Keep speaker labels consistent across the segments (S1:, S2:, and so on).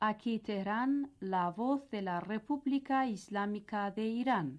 S1: Aquí Teherán, la voz de la República Islámica de Irán.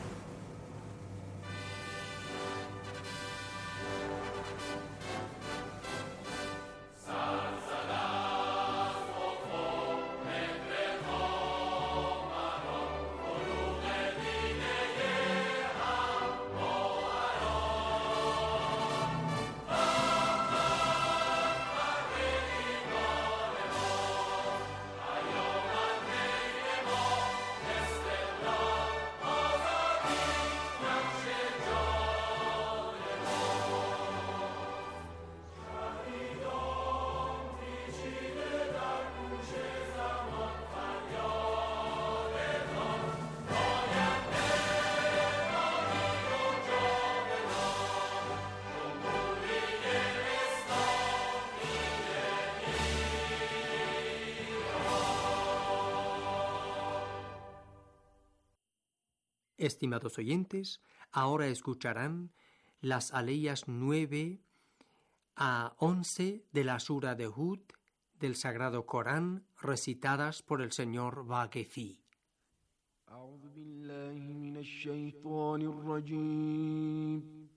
S2: Estimados oyentes, ahora escucharán las aleyas 9 a 11 de la Sura de Hud del Sagrado Corán, recitadas por el señor Baghefi.
S3: أعوذ بالله من الشيطان الرجيم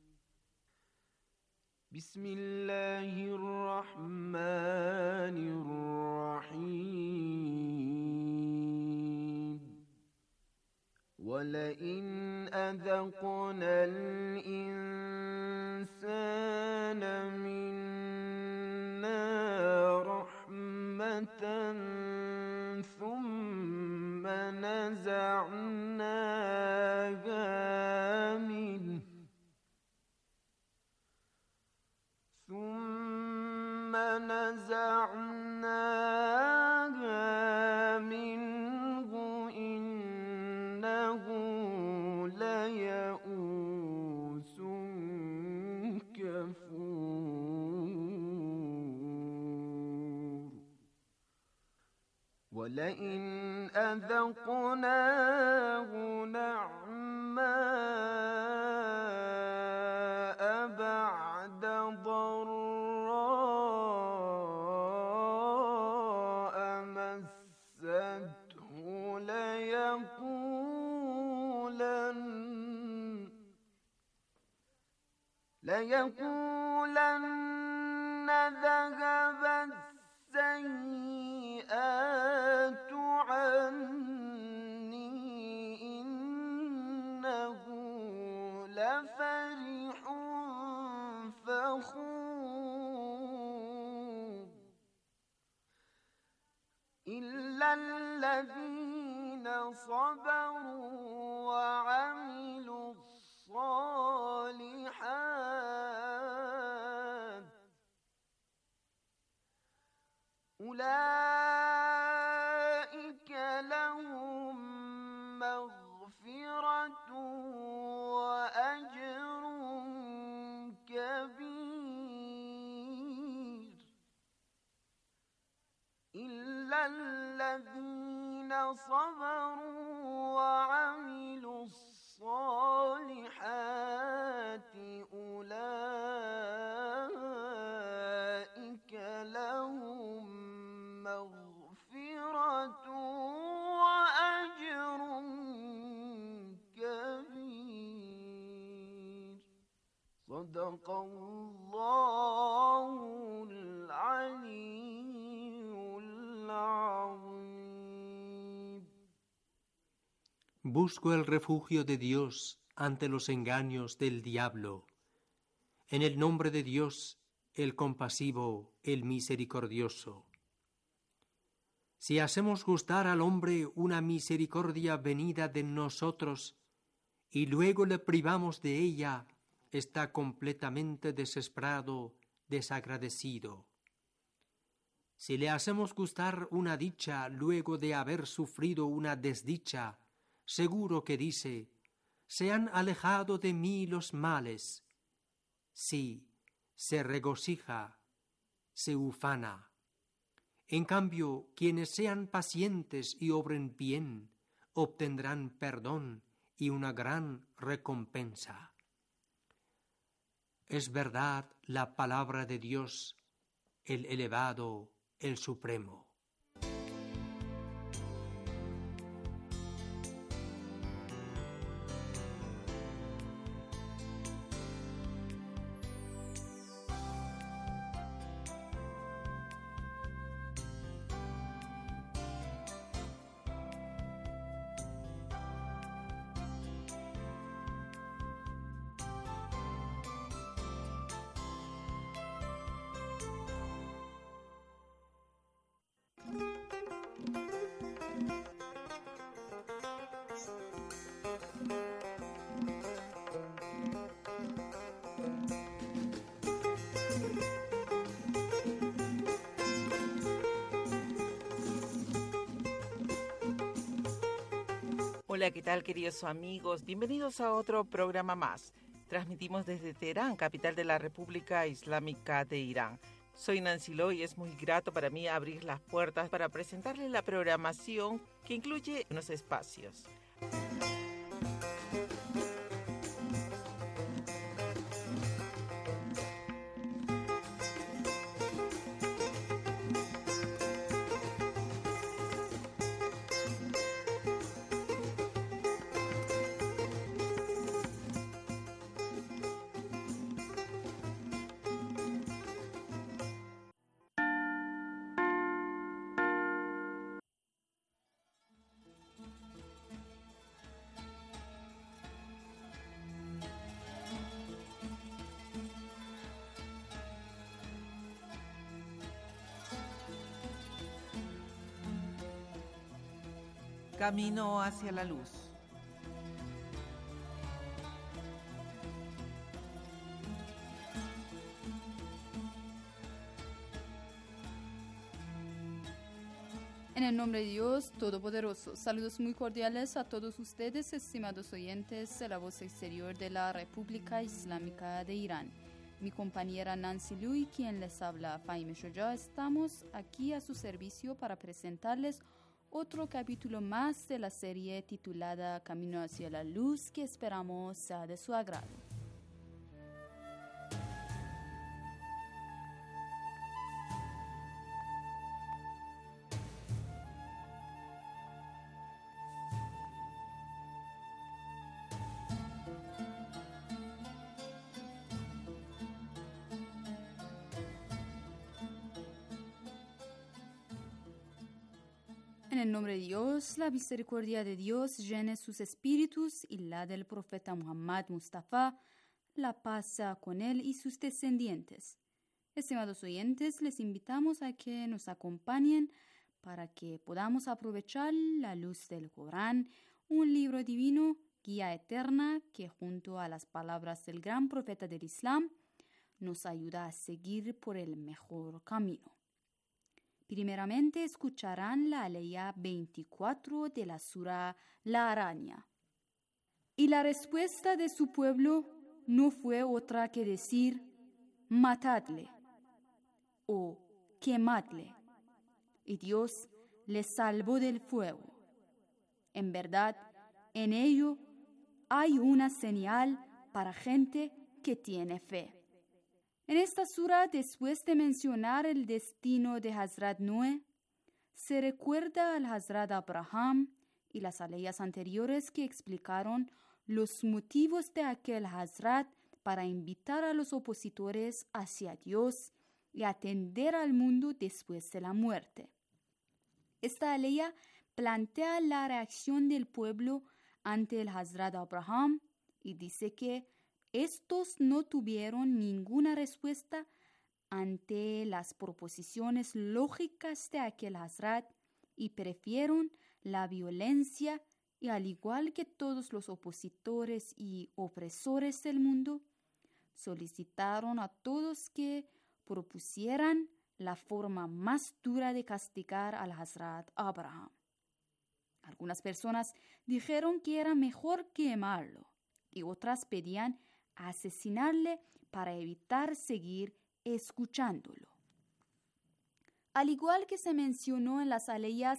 S3: بسم الله الرحمن الرحيم ولئن أذقنا الإنسان منا رحمة ثم نزعناها منه إنه ليئوس كفور ولئن أذقناه نعماء بعد ضراء مسته ليقولن ذهب السيئات عني إنه لفرح فخور إلا الذين صبروا وعملوا الصالحات أولئك لهم مغفرة وأجر كبير إلا الذين صبروا وعملوا الصالحات أولئك لهم مغفرة وأجر كبير صدق الله العلي العظيم.
S2: Busco el refugio de Dios ante los engaños del diablo. En el nombre de Dios, el compasivo, el misericordioso. Si hacemos gustar al hombre una misericordia venida de nosotros y luego le privamos de ella, está completamente desesperado, desagradecido. Si le hacemos gustar una dicha luego de haber sufrido una desdicha, seguro que dice: se han alejado de mí los males. Sí, se regocija, se ufana. En cambio, quienes sean pacientes y obren bien, obtendrán perdón y una gran recompensa. Es verdad la palabra de Dios, el elevado, el supremo.
S4: Hola, ¿qué tal, queridos amigos? Bienvenidos a otro programa más. Transmitimos desde Teherán, capital de la República Islámica de Irán. Soy Nancy Lo y es muy grato para mí abrir las puertas para presentarles la programación que incluye unos espacios. Camino hacia la luz.
S5: En el nombre de Dios Todopoderoso, saludos muy cordiales a todos ustedes, estimados oyentes de la voz exterior de la República Islámica de Irán. Mi compañera Nancy Liu y quien les habla, Fahime Shoja, estamos aquí a su servicio para presentarles otro capítulo más de la serie titulada Camino hacia la Luz, que esperamos sea de su agrado. En el nombre de Dios, la misericordia de Dios llene sus espíritus y la del profeta Muhammad Mustafa, la paz sea con él y sus descendientes. Estimados oyentes, les invitamos a que nos acompañen para que podamos aprovechar la luz del Corán, un libro divino, guía eterna, que junto a las palabras del gran profeta del Islam, nos ayuda a seguir por el mejor camino. Primeramente escucharán la aleya 24 de la sura La Araña. Y la respuesta de su pueblo no fue otra que decir, matadle o quemadle. Y Dios les salvó del fuego. En verdad, en ello hay una señal para gente que tiene fe. En esta sura, después de mencionar el destino de Hazrat Noé, se recuerda al Hazrat Abraham y las aleyas anteriores que explicaron los motivos de aquel Hazrat para invitar a los opositores hacia Dios y atender al mundo después de la muerte. Esta aleya plantea la reacción del pueblo ante el Hazrat Abraham y dice que estos no tuvieron ninguna respuesta ante las proposiciones lógicas de aquel Hazrat y prefirieron la violencia y, al igual que todos los opositores y opresores del mundo, solicitaron a todos que propusieran la forma más dura de castigar al Hazrat Abraham. Algunas personas dijeron que era mejor quemarlo y otras pedían asesinarle para evitar seguir escuchándolo. Al igual que se mencionó en las aleyas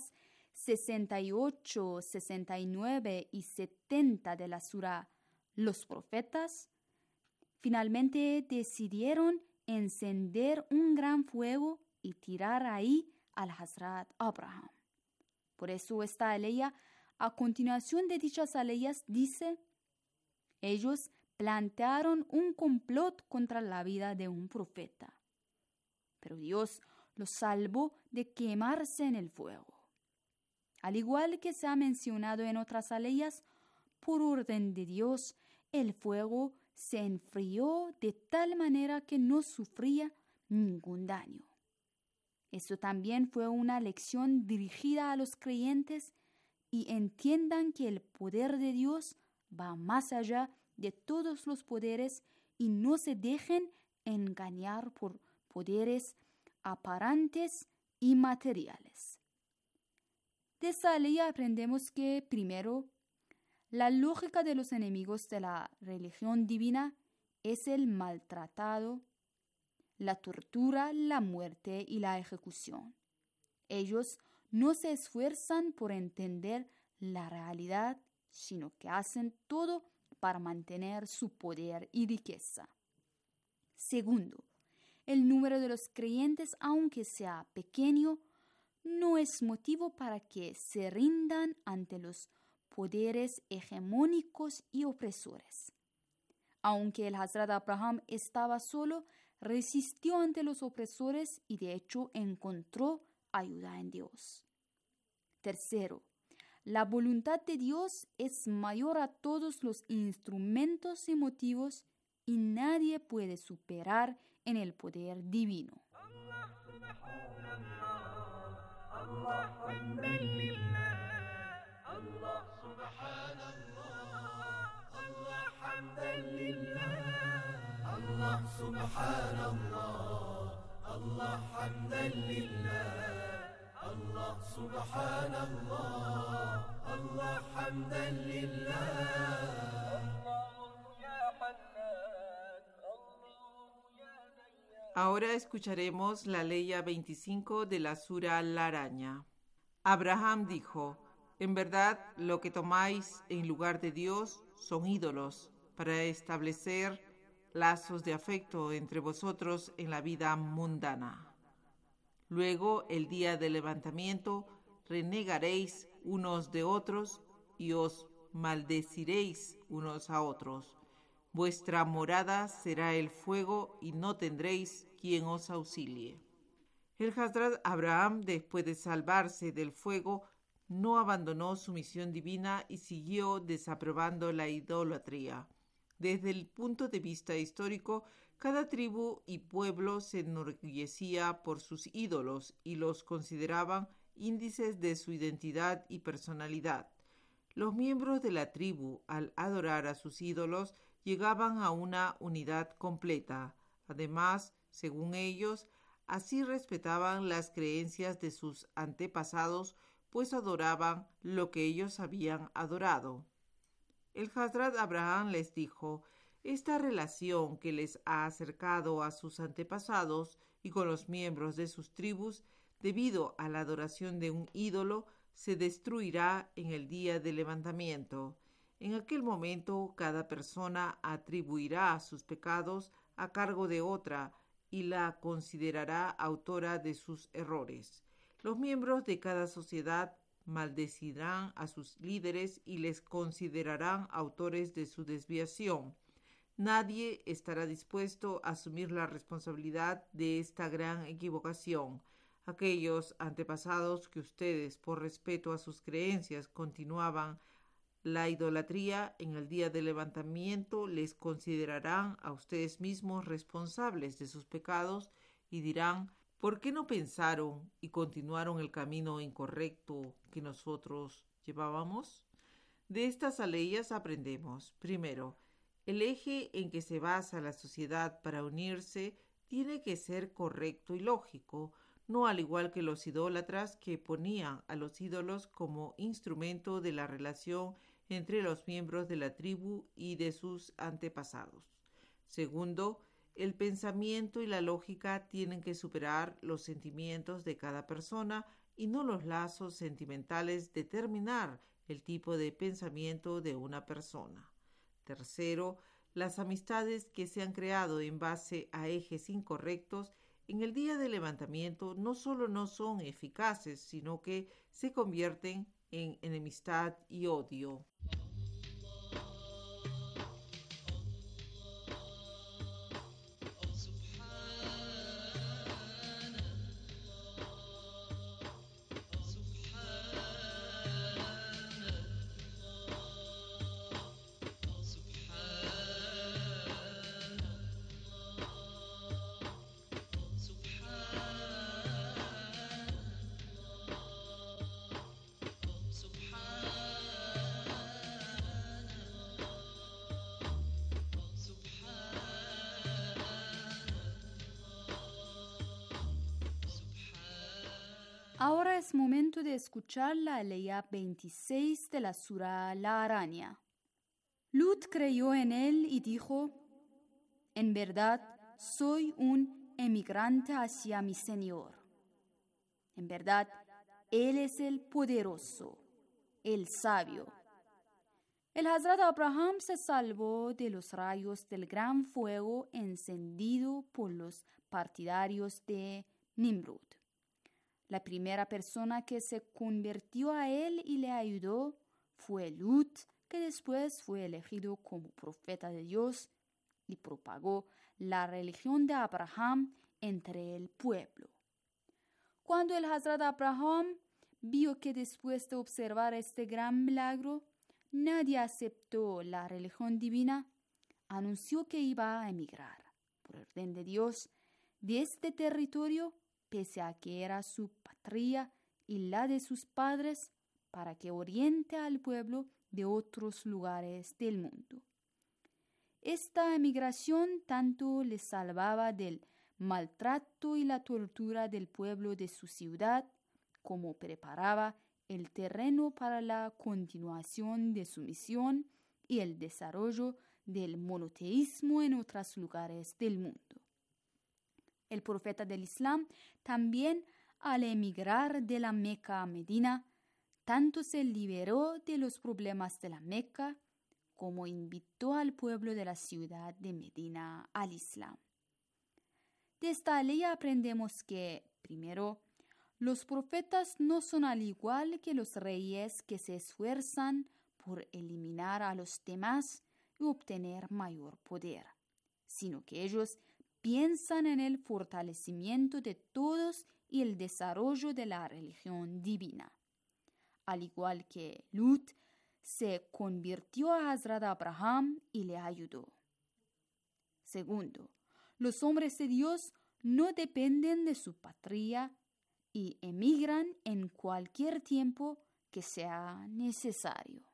S5: 68, 69 y 70 de la sura Los Profetas, finalmente decidieron encender un gran fuego y tirar ahí al Hazrat Abraham. Por eso esta aleya, a continuación de dichas aleyas, dice: ellos plantearon un complot contra la vida de un profeta, pero Dios los salvó de quemarse en el fuego. Al igual que se ha mencionado en otras aleyas, por orden de Dios, el fuego se enfrió de tal manera que no sufría ningún daño. Esto también fue una lección dirigida a los creyentes y entiendan que el poder de Dios va más allá de todos los poderes y no se dejen engañar por poderes aparentes y materiales. De esta ley aprendemos que, primero, la lógica de los enemigos de la religión divina es el maltratado, la tortura, la muerte y la ejecución. Ellos no se esfuerzan por entender la realidad, sino que hacen todo para mantener su poder y riqueza. Segundo, el número de los creyentes, aunque sea pequeño, no es motivo para que se rindan ante los poderes hegemónicos y opresores. Aunque el Hazrat Abraham estaba solo, resistió ante los opresores y de hecho encontró ayuda en Dios. Tercero, la voluntad de Dios es mayor a todos los instrumentos y motivos y nadie puede superar en el poder divino.
S4: Ahora escucharemos la Leya 25 de la Sura La Araña. Abraham dijo: en verdad, lo que tomáis en lugar de Dios son ídolos para establecer lazos de afecto entre vosotros en la vida mundana. Luego, el día del levantamiento, renegaréis unos de otros y os maldeciréis unos a otros. Vuestra morada será el fuego y no tendréis quien os auxilie. El Hazrat Abraham, después de salvarse del fuego, no abandonó su misión divina y siguió desaprobando la idolatría. Desde el punto de vista histórico, cada tribu y pueblo se enorgullecía por sus ídolos y los consideraban índices de su identidad y personalidad. Los miembros de la tribu, al adorar a sus ídolos, llegaban a una unidad completa. Además, según ellos, así respetaban las creencias de sus antepasados, pues adoraban lo que ellos habían adorado. El Hazrat Abraham les dijo: esta relación que les ha acercado a sus antepasados y con los miembros de sus tribus, debido a la adoración de un ídolo, se destruirá en el día del levantamiento. En aquel momento, cada persona atribuirá sus pecados a cargo de otra y la considerará autora de sus errores. Los miembros de cada sociedad maldecirán a sus líderes y les considerarán autores de su desviación. Nadie estará dispuesto a asumir la responsabilidad de esta gran equivocación. Aquellos antepasados que ustedes, por respeto a sus creencias, continuaban la idolatría, en el día del levantamiento les considerarán a ustedes mismos responsables de sus pecados y dirán: ¿por qué no pensaron y continuaron el camino incorrecto que nosotros llevábamos? De estas aleyas aprendemos: primero, el eje en que se basa la sociedad para unirse tiene que ser correcto y lógico, no al igual que los idólatras que ponían a los ídolos como instrumento de la relación entre los miembros de la tribu y de sus antepasados. Segundo, el pensamiento y la lógica tienen que superar los sentimientos de cada persona y no los lazos sentimentales determinar el tipo de pensamiento de una persona. Tercero, las amistades que se han creado en base a ejes incorrectos en el día del levantamiento no solo no son eficaces, sino que se convierten en enemistad y odio.
S5: Ahora es momento de escuchar la aleya 26 de la Sura La Araña. Lut creyó en él y dijo: en verdad soy un emigrante hacia mi Señor. En verdad, Él es el poderoso, el sabio. El Hazrat Abraham se salvó de los rayos del gran fuego encendido por los partidarios de Nimrud. La primera persona que se convirtió a él y le ayudó fue Lut, que después fue elegido como profeta de Dios y propagó la religión de Abraham entre el pueblo. Cuando el Hazrat Abraham vio que después de observar este gran milagro, nadie aceptó la religión divina, anunció que iba a emigrar, por orden de Dios, de este territorio, pese a que era su patria y la de sus padres, para que oriente al pueblo de otros lugares del mundo. Esta emigración tanto le salvaba del maltrato y la tortura del pueblo de su ciudad, como preparaba el terreno para la continuación de su misión y el desarrollo del monoteísmo en otros lugares del mundo. El profeta del Islam también, al emigrar de la Meca a Medina, tanto se liberó de los problemas de la Meca como invitó al pueblo de la ciudad de Medina al Islam. De esta ley aprendemos que, primero, los profetas no son al igual que los reyes que se esfuerzan por eliminar a los demás y obtener mayor poder, sino que ellos piensan en el fortalecimiento de todos y el desarrollo de la religión divina. Al igual que Lut se convirtió a Hazrat Abraham y le ayudó. Segundo, los hombres de Dios no dependen de su patria y emigran en cualquier tiempo que sea necesario.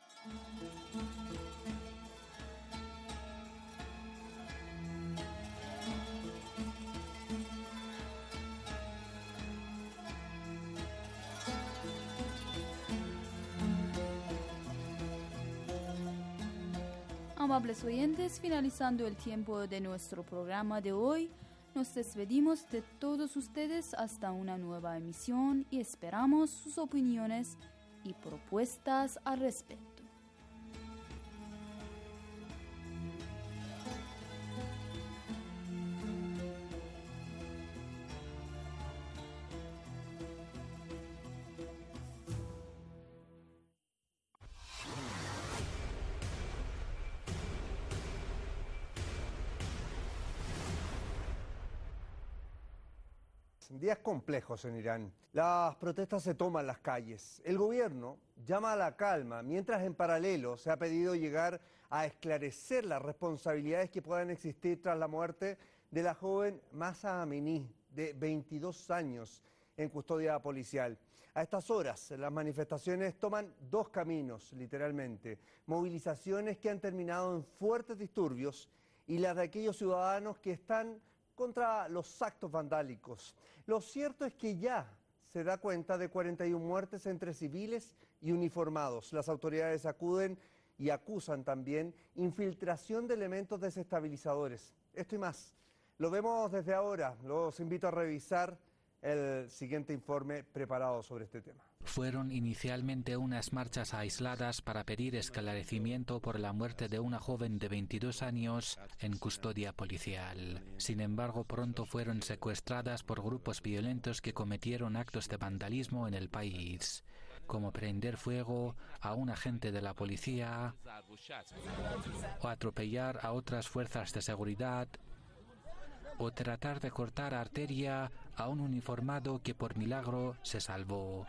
S5: Amables oyentes, finalizando el tiempo de nuestro programa de hoy, nos despedimos de todos ustedes hasta una nueva emisión y esperamos sus opiniones y propuestas al respecto.
S6: Días complejos en Irán. Las protestas se toman las calles. El gobierno llama a la calma, mientras en paralelo se ha pedido llegar a esclarecer las responsabilidades que puedan existir tras la muerte de la joven Mahsa Amini, de 22 años, en custodia policial. A estas horas, las manifestaciones toman dos caminos, literalmente. Movilizaciones que han terminado en fuertes disturbios y las de aquellos ciudadanos que están contra los actos vandálicos. Lo cierto es que ya se da cuenta de 41 muertes entre civiles y uniformados. Las autoridades acuden y acusan también infiltración de elementos desestabilizadores. Esto y más, lo vemos desde ahora. Los invito a revisar el siguiente informe preparado sobre este tema.
S7: Fueron inicialmente unas marchas aisladas para pedir esclarecimiento por la muerte de una joven de 22 años en custodia policial. Sin embargo, pronto fueron secuestradas por grupos violentos que cometieron actos de vandalismo en el país, como prender fuego a un agente de la policía o atropellar a otras fuerzas de seguridad o tratar de cortar arteria a un uniformado que por milagro se salvó.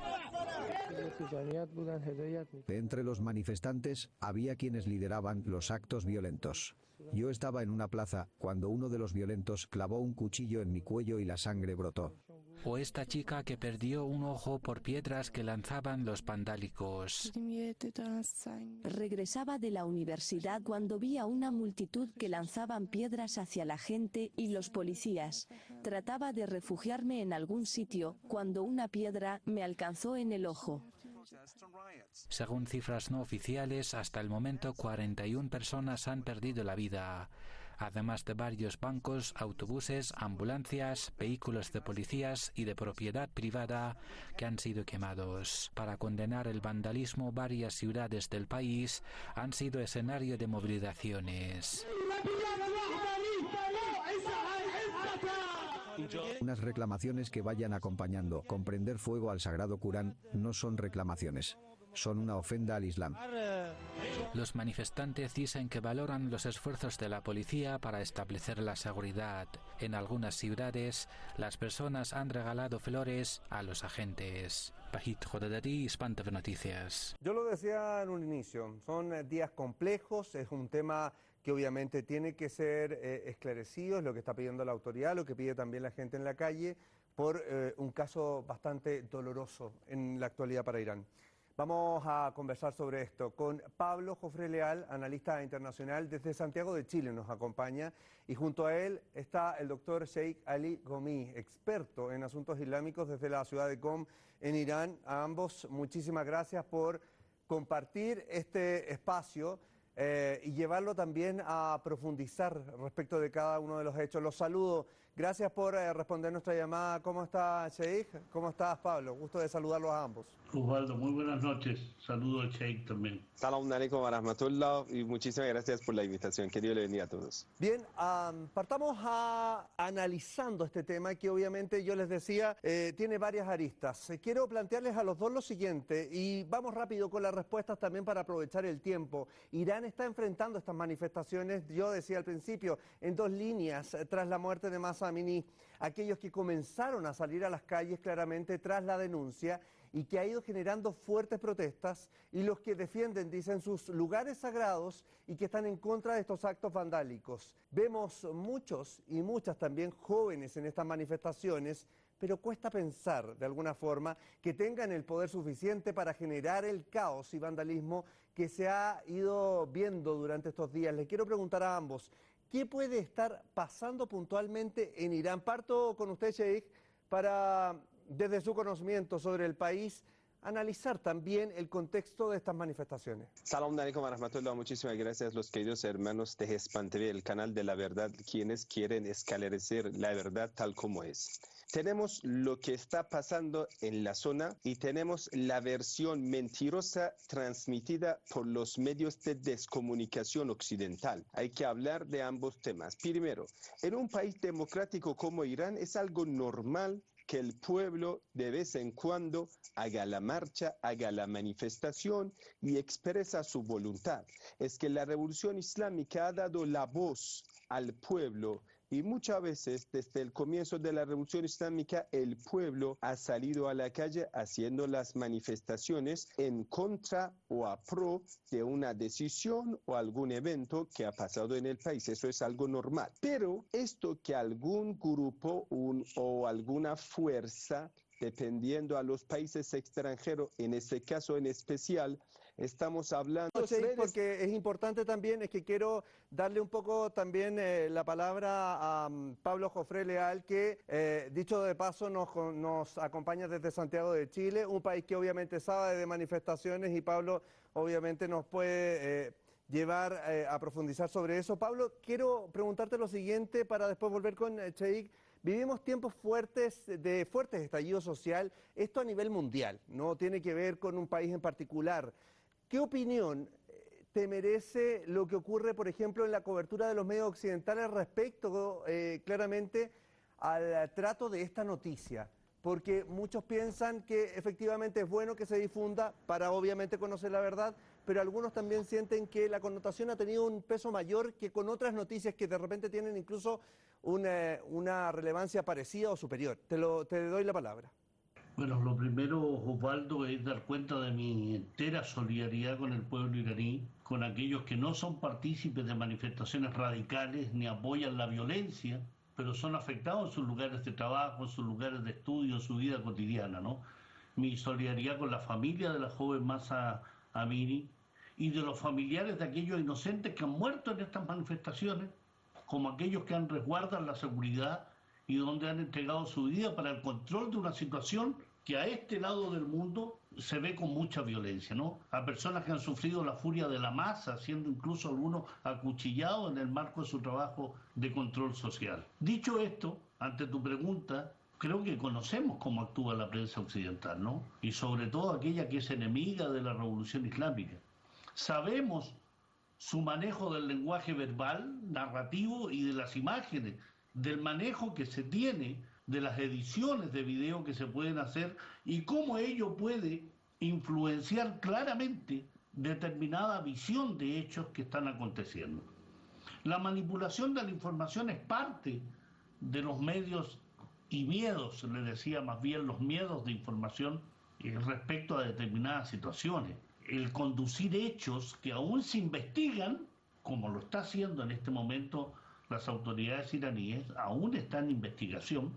S8: Entre los manifestantes había quienes lideraban los actos violentos. Yo estaba en una plaza cuando uno de los violentos clavó un cuchillo en mi cuello y la sangre brotó.
S7: O esta chica que perdió un ojo por piedras que lanzaban los vandálicos.
S9: Regresaba de la universidad cuando vi a una multitud que lanzaban piedras hacia la gente y los policías. Trataba de refugiarme en algún sitio cuando una piedra me alcanzó en el ojo.
S7: Según cifras no oficiales, hasta el momento 41 personas han perdido la vida, además de varios bancos, autobuses, ambulancias, vehículos de policías y de propiedad privada que han sido quemados. Para condenar el vandalismo, varias ciudades del país han sido escenario de movilizaciones.
S8: Unas reclamaciones que vayan acompañando. Con prender fuego al sagrado Corán no son reclamaciones, son una ofensa al Islam.
S7: Los manifestantes dicen que valoran los esfuerzos de la policía para establecer la seguridad. En algunas ciudades, las personas han regalado flores a los agentes. Pajit Jodadari, Spanta Noticias.
S6: Yo lo decía en un inicio, son días complejos, es un tema que obviamente tiene que ser esclarecido, es lo que está pidiendo la autoridad, lo que pide también la gente en la calle, por un caso bastante doloroso en la actualidad para Irán. Vamos a conversar sobre esto con Pablo Jofré Leal, analista internacional desde Santiago de Chile, nos acompaña, y junto a él está el doctor Sheikh Ali Gomi, experto en asuntos islámicos desde la ciudad de Qom en Irán. A ambos, muchísimas gracias por compartir este espacio y llevarlo también a profundizar respecto de cada uno de los hechos. Los saludo. Gracias por responder nuestra llamada. ¿Cómo está, Sheikh? ¿Cómo estás, Pablo? Gusto de saludarlos a ambos.
S10: Osvaldo, muy buenas noches. Saludo al Sheikh también.
S11: Salam alaikum wa rahmatullah y muchísimas gracias por la invitación. Que Dios le bendiga a todos.
S6: Bien, partamos analizando este tema que obviamente yo les decía tiene varias aristas. Quiero plantearles a los dos lo siguiente y vamos rápido con las respuestas también para aprovechar el tiempo. Irán está enfrentando estas manifestaciones, yo decía al principio, en dos líneas tras la muerte de Mahsa Amini. Aquellos que comenzaron a salir a las calles claramente tras la denuncia y que ha ido generando fuertes protestas, y los que defienden, dicen, sus lugares sagrados y que están en contra de estos actos vandálicos. Vemos muchos y muchas también jóvenes en estas manifestaciones, pero cuesta pensar, de alguna forma, que tengan el poder suficiente para generar el caos y vandalismo que se ha ido viendo durante estos días. Les quiero preguntar a ambos, ¿qué puede estar pasando puntualmente en Irán? Parto con usted, Sheikh, para, desde su conocimiento sobre el país, analizar también el contexto de estas manifestaciones.
S11: Salam alaikum wa rahmatullah, muchísimas gracias los queridos hermanos de Gespan TV, el canal de la verdad, quienes quieren esclarecer la verdad tal como es. Tenemos lo que está pasando en la zona y tenemos la versión mentirosa transmitida por los medios de descomunicación occidental. Hay que hablar de ambos temas. Primero, en un país democrático como Irán es algo normal que el pueblo de vez en cuando haga la marcha, haga la manifestación y expresa su voluntad. Es que la revolución islámica ha dado la voz al pueblo y muchas veces desde el comienzo de la revolución islámica el pueblo ha salido a la calle haciendo las manifestaciones en contra o a pro de una decisión o algún evento que ha pasado en el país. Eso es algo normal. Pero esto que algún grupo o alguna fuerza, dependiendo a los países extranjeros, en este caso en especial, estamos hablando...
S6: Sí, porque es importante también, es que quiero darle un poco también la palabra a Pablo Jofré Leal, que dicho de paso nos acompaña desde Santiago de Chile, un país que obviamente sabe de manifestaciones y Pablo obviamente nos puede llevar a profundizar sobre eso. Pablo, quiero preguntarte lo siguiente para después volver con Sheikh. Vivimos tiempos fuertes, de fuertes estallido social, esto a nivel mundial, no tiene que ver con un país en particular. ¿Qué opinión te merece lo que ocurre, por ejemplo, en la cobertura de los medios occidentales respecto claramente al trato de esta noticia? Porque muchos piensan que efectivamente es bueno que se difunda para obviamente conocer la verdad, pero algunos también sienten que la connotación ha tenido un peso mayor que con otras noticias que de repente tienen incluso una relevancia parecida o superior. Te doy la palabra.
S10: Bueno, lo primero, Osvaldo, es dar cuenta de mi entera solidaridad con el pueblo iraní, con aquellos que no son partícipes de manifestaciones radicales ni apoyan la violencia, pero son afectados en sus lugares de trabajo, en sus lugares de estudio, en su vida cotidiana, ¿no? Mi solidaridad con la familia de la joven Mahsa Amini y de los familiares de aquellos inocentes que han muerto en estas manifestaciones, como aquellos que resguardan la seguridad y donde han entregado su vida para el control de una situación que a este lado del mundo se ve con mucha violencia, ¿no? A personas que han sufrido la furia de la masa, siendo incluso algunos acuchillados en el marco de su trabajo de control social. Dicho esto, ante tu pregunta, creo que conocemos cómo actúa la prensa occidental, ¿no? Y sobre todo aquella que es enemiga de la revolución islámica. Sabemos su manejo del lenguaje verbal, narrativo y de las imágenes, del manejo que se tiene de las ediciones de video que se pueden hacer y cómo ello puede influenciar claramente determinada visión de hechos que están aconteciendo. La manipulación de la información es parte de los medios y miedos, le decía más bien los miedos de información respecto a determinadas situaciones. El conducir hechos que aún se investigan, como lo está haciendo en este momento las autoridades iraníes, aún está en investigación,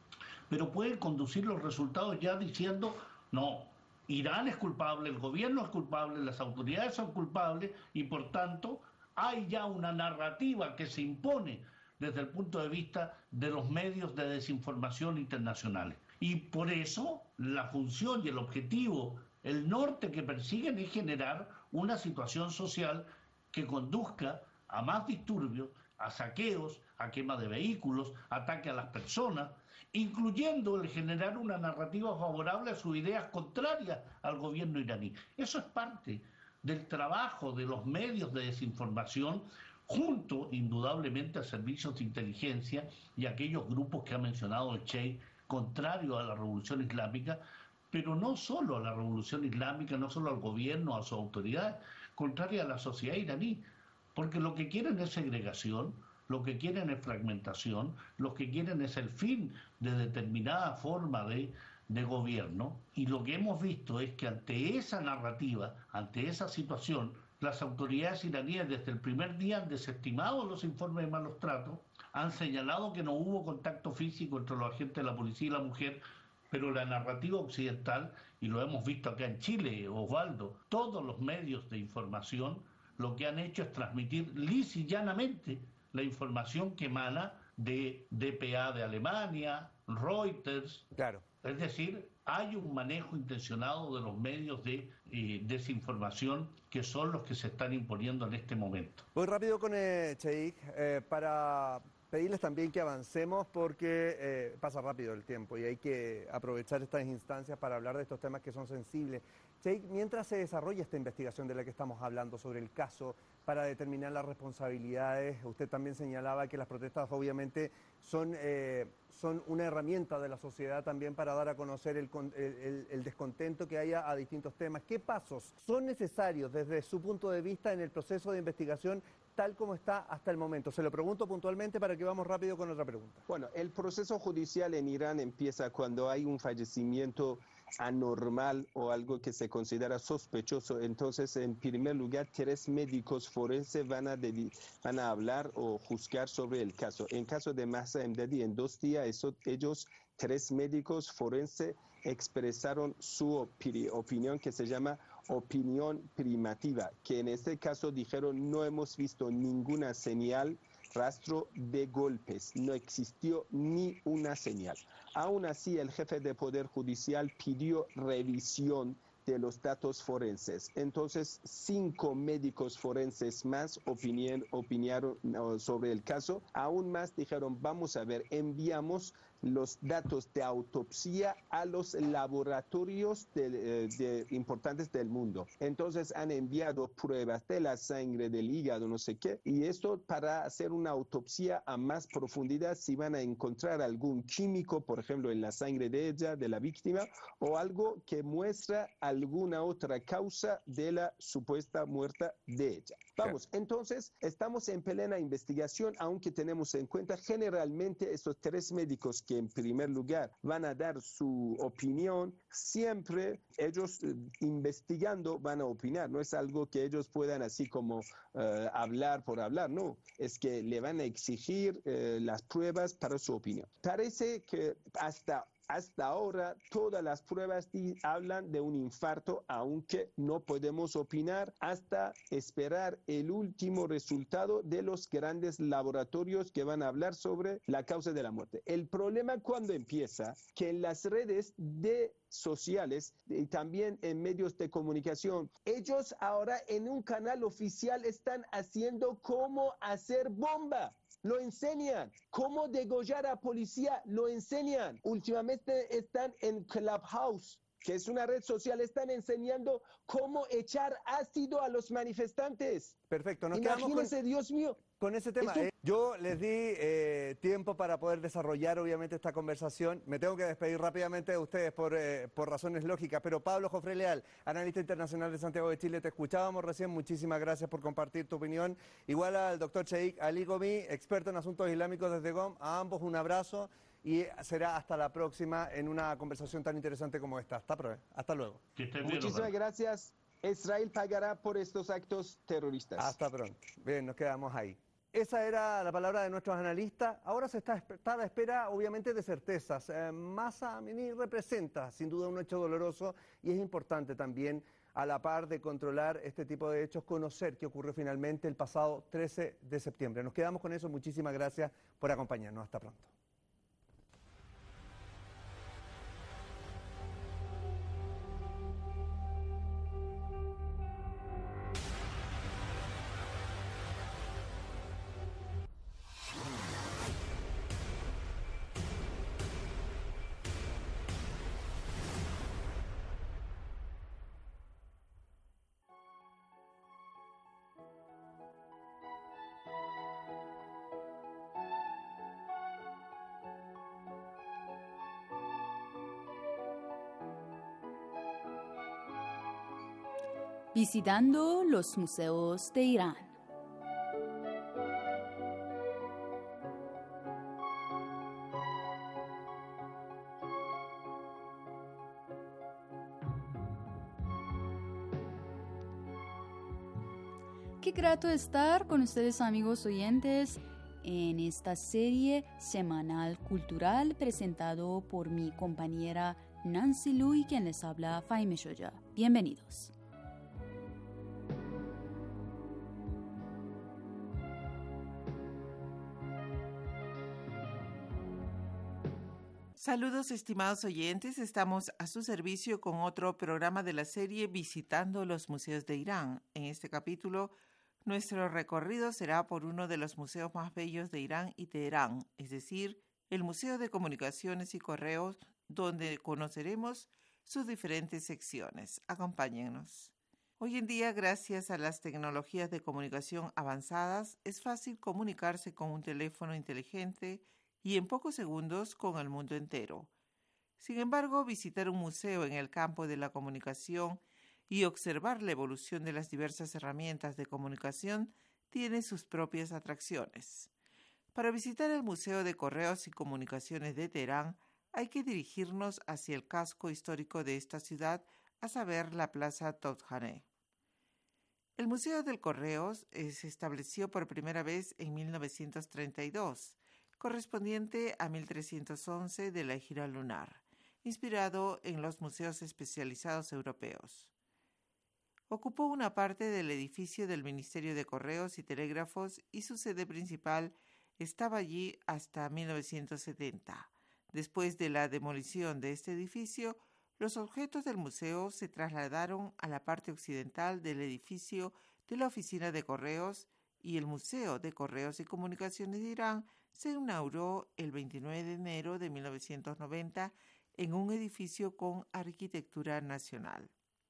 S10: pero pueden conducir los resultados ya diciendo, no, Irán es culpable, el gobierno es culpable, las autoridades son culpables y por tanto hay ya una narrativa que se impone desde el punto de vista de los medios de desinformación internacionales. Y por eso la función y el objetivo, el norte que persiguen es generar una situación social que conduzca a más disturbios, a saqueos, a quema de vehículos, ataque a las personas, incluyendo el generar una narrativa favorable a sus ideas contrarias al gobierno iraní. Eso es parte del trabajo de los medios de desinformación, junto indudablemente a servicios de inteligencia y a aquellos grupos que ha mencionado el Sheikh, contrario a la revolución islámica, pero no solo a la revolución islámica, no solo al gobierno, a sus autoridades, contrario a la sociedad iraní, porque lo que quieren es segregación, lo que quieren es fragmentación, lo que quieren es el fin de determinada forma de gobierno, y lo que hemos visto es que ante esa narrativa, ante esa situación, las autoridades iraníes desde el primer día han desestimado los informes de malos tratos, han señalado que no hubo contacto físico entre los agentes de la policía y la mujer, pero la narrativa occidental, y lo hemos visto acá en Chile, Osvaldo, todos los medios de información lo que han hecho es transmitir lisa y llanamente la información que emana de DPA de Alemania, Reuters.
S6: Claro.
S10: Es decir, hay un manejo intencionado de los medios de desinformación que son los que se están imponiendo en este momento.
S6: Voy rápido con Sheikh para pedirles también que avancemos porque pasa rápido el tiempo y hay que aprovechar estas instancias para hablar de estos temas que son sensibles. Sheikh, mientras se desarrolla esta investigación de la que estamos hablando sobre el caso para determinar las responsabilidades, usted también señalaba que las protestas obviamente son una herramienta de la sociedad también para dar a conocer el descontento que haya a distintos temas. ¿Qué pasos son necesarios desde su punto de vista en el proceso de investigación tal como está hasta el momento? Se lo pregunto puntualmente para que vamos rápido con otra pregunta.
S11: Bueno, el proceso judicial en Irán empieza cuando hay un fallecimiento anormal o algo que se considera sospechoso. Entonces, en primer lugar, 3 médicos forenses van a hablar o juzgar sobre el caso. En caso de Mahsa Emdadi, en 2 días, ellos 3 médicos forenses expresaron su opinión que se llama opinión primativa, que en este caso dijeron no hemos visto ninguna señal, rastro de golpes, no existió ni una señal. Aún así, el jefe de Poder Judicial pidió revisión de los datos forenses. Entonces, 5 médicos forenses más opinaron sobre el caso. Aún más dijeron, vamos a ver, enviamos los datos de autopsia a los laboratorios importantes del mundo. Entonces han enviado pruebas de la sangre, del hígado, no sé qué, y esto para hacer una autopsia a más profundidad, si van a encontrar algún químico, por ejemplo, en la sangre de ella, de la víctima, o algo que muestra alguna otra causa de la supuesta muerte de ella. Vamos, entonces estamos en plena investigación, aunque tenemos en cuenta generalmente estos 3 médicos que en primer lugar van a dar su opinión, siempre ellos investigando van a opinar, no es algo que ellos puedan así como hablar por hablar, no, es que le van a exigir las pruebas para su opinión. Parece que hasta ahora todas las pruebas hablan de un infarto, aunque no podemos opinar hasta esperar el último resultado de los grandes laboratorios que van a hablar sobre la causa de la muerte. El problema cuando empieza, que en las redes sociales y también en medios de comunicación, ellos ahora en un canal oficial están haciendo cómo hacer bomba. Lo enseñan. Cómo degollar a policía, lo enseñan. Últimamente están en Clubhouse, que es una red social, están enseñando cómo echar ácido a los manifestantes.
S6: Perfecto.
S11: Imagínense, Dios mío.
S6: Con ese tema, yo les di tiempo para poder desarrollar obviamente esta conversación. Me tengo que despedir rápidamente de ustedes por razones lógicas, pero Pablo Jofré Leal, analista internacional de Santiago de Chile, te escuchábamos recién, muchísimas gracias por compartir tu opinión. Igual al doctor Sheikh Ali Gomi, experto en asuntos islámicos desde GOM, a ambos un abrazo y será hasta la próxima en una conversación tan interesante como esta. Hasta luego.
S11: Muchísimas gracias. Israel pagará por estos actos terroristas.
S6: Hasta pronto. Bien, nos quedamos ahí. Esa era la palabra de nuestros analistas. Ahora se está a la espera, obviamente, de certezas. Mahsa Amini representa, sin duda, un hecho doloroso y es importante también, a la par de controlar este tipo de hechos, conocer qué ocurrió finalmente el pasado 13 de septiembre. Nos quedamos con eso. Muchísimas gracias por acompañarnos. Hasta pronto.
S5: Visitando los museos de Irán. Qué grato estar con ustedes, amigos oyentes, en esta serie semanal cultural presentado por mi compañera Nancy Lu y quien les habla Fahime Shoya. Bienvenidos.
S4: Saludos, estimados oyentes. Estamos a su servicio con otro programa de la serie Visitando los Museos de Irán. En este capítulo, nuestro recorrido será por uno de los museos más bellos de Irán y Teherán, es decir, el Museo de Comunicaciones y Correos, donde conoceremos sus diferentes secciones. Acompáñennos. Hoy en día, gracias a las tecnologías de comunicación avanzadas, es fácil comunicarse con un teléfono inteligente y en pocos segundos con el mundo entero. Sin embargo, visitar un museo en el campo de la comunicación y observar la evolución de las diversas herramientas de comunicación tiene sus propias atracciones. Para visitar el Museo de Correos y Comunicaciones de Teherán, hay que dirigirnos hacia el casco histórico de esta ciudad, a saber, la Plaza Todjaneh. El Museo del Correos se estableció por primera vez en 1932, correspondiente a 1311 de la Hijra lunar, inspirado en los museos especializados europeos. Ocupó una parte del edificio del Ministerio de Correos y Telégrafos y su sede principal estaba allí hasta 1970. Después de la demolición de este edificio, los objetos del museo se trasladaron a la parte occidental del edificio de la Oficina de Correos y el Museo de Correos y Comunicaciones de Irán se inauguró el 29 de enero de 1990 en un edificio con arquitectura nacional.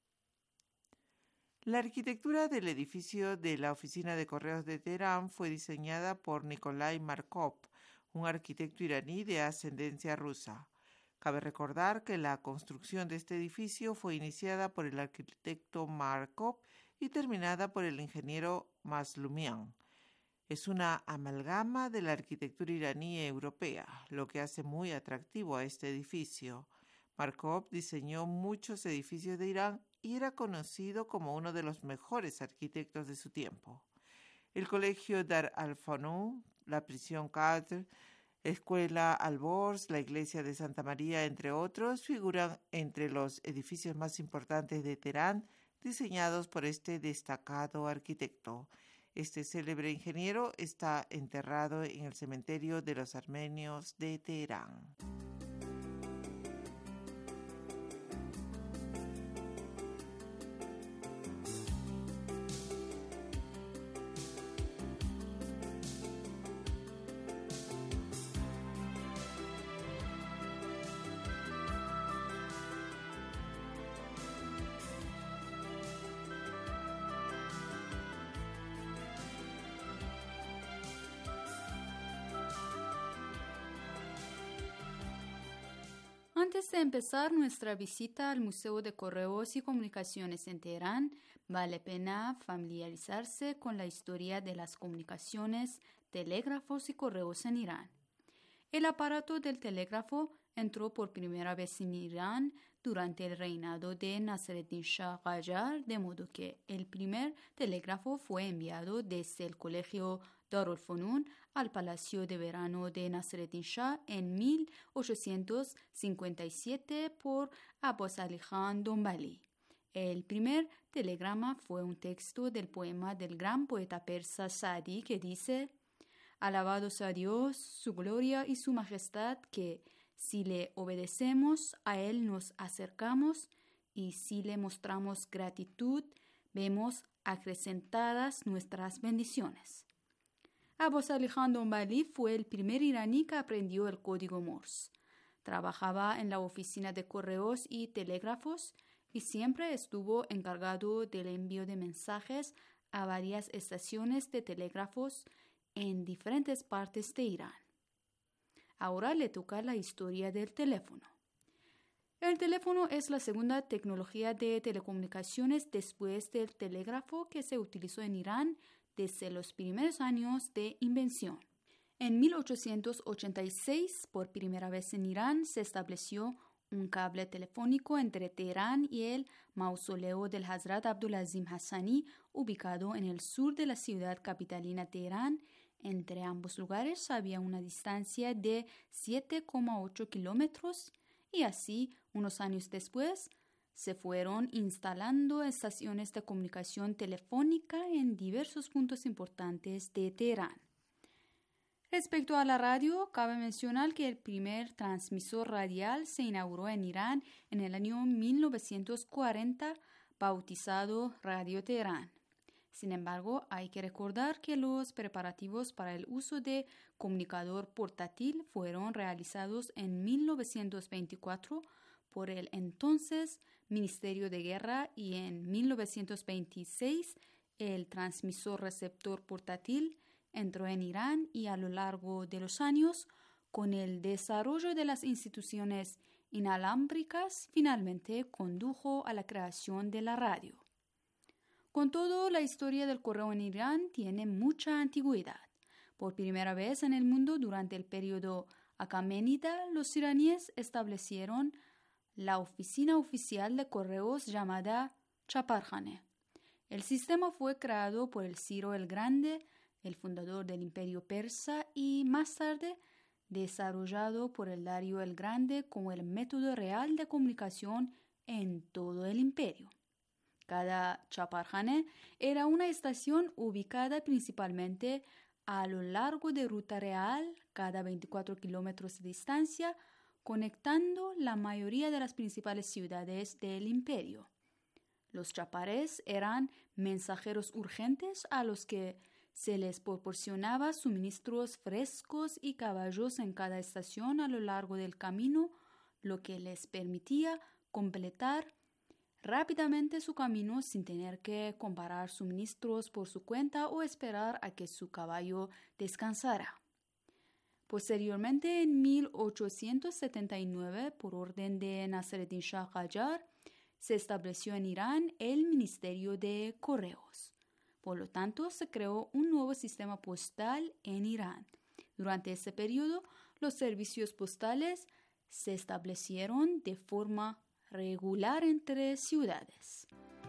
S4: La arquitectura del edificio de la Oficina de Correos de Teherán fue diseñada por Nikolai Markov, un arquitecto iraní de ascendencia rusa. Cabe recordar que la construcción de este edificio fue iniciada por el arquitecto Markov y terminada por el ingeniero Mazlumian. Es una amalgama de la arquitectura iraní y europea, lo que hace muy atractivo a este edificio. Markov diseñó muchos edificios de Irán y era conocido como uno de los mejores arquitectos de su tiempo. El colegio Dar al-Fanun, la prisión Qadr, Escuela Al-Borz, la iglesia de Santa María, entre otros, figuran entre los edificios más importantes de Teherán, diseñados por este destacado arquitecto. Este célebre ingeniero está enterrado en el cementerio de los armenios de Teherán.
S5: Antes de empezar nuestra visita al Museo de Correos y Comunicaciones en Teherán, vale pena familiarizarse con la historia de las comunicaciones, telégrafos y correos en Irán. El aparato del telégrafo entró por primera vez en Irán durante el reinado de Nasreddin Shah Qajar, de modo que el primer telégrafo fue enviado desde el colegio Darul Funun al Palacio de Verano de Nasreddin Shah en 1857 por Abbas Ali Khan Donbali. El primer telegrama fue un texto del poema del gran poeta persa Sa'di que dice: «Alabados a Dios, su gloria y su majestad, que si le obedecemos, a Él nos acercamos, y si le mostramos gratitud, vemos acrecentadas nuestras bendiciones». Abbas Ali Khan Donbali fue el primer iraní que aprendió el código Morse. Trabajaba en la oficina de correos y telégrafos y siempre estuvo encargado del envío de mensajes a varias estaciones de telégrafos en diferentes partes de Irán. Ahora le toca la historia del teléfono. El teléfono es la segunda tecnología de telecomunicaciones después del telégrafo que se utilizó en Irán desde los primeros años de invención. En 1886, por primera vez en Irán, se estableció un cable telefónico entre Teherán y el mausoleo del Hazrat Abdulazim Hassani, ubicado en el sur de la ciudad capitalina Teherán. Entre ambos lugares había una distancia de 7,8 kilómetros y así, unos años después, se fueron instalando estaciones de comunicación telefónica en diversos puntos importantes de Teherán. Respecto a la radio, cabe mencionar que el primer transmisor radial se inauguró en Irán en el año 1940, bautizado Radio Teherán. Sin embargo, hay que recordar que los preparativos para el uso de comunicador portátil fueron realizados en 1924 por el entonces Ministerio de Guerra y en 1926 el transmisor receptor portátil entró en Irán y a lo largo de los años, con el desarrollo de las instituciones inalámbricas, finalmente condujo a la creación de la radio. Con todo, la historia del correo en Irán tiene mucha antigüedad. Por primera vez en el mundo, durante el periodo Achaemenida, los iraníes establecieron la oficina oficial de correos llamada Chaparkhane. El sistema fue creado por el Ciro el Grande, el fundador del Imperio Persa, y más tarde desarrollado por el Darío el Grande como el método real de comunicación en todo el imperio. Cada Chaparkhane era una estación ubicada principalmente a lo largo de ruta real, cada 24 kilómetros de distancia, conectando la mayoría de las principales ciudades del imperio. Los chapares eran mensajeros urgentes a los que se les proporcionaba suministros frescos y caballos en cada estación a lo largo del camino, lo que les permitía completar rápidamente su camino sin tener que comprar suministros por su cuenta o esperar a que su caballo descansara. Posteriormente, en 1879, por orden de Nasreddin Shah Qajar, se estableció en Irán el Ministerio de Correos. Por lo tanto, se creó un nuevo sistema postal en Irán. Durante ese periodo, los servicios postales se establecieron de forma regular entre ciudades.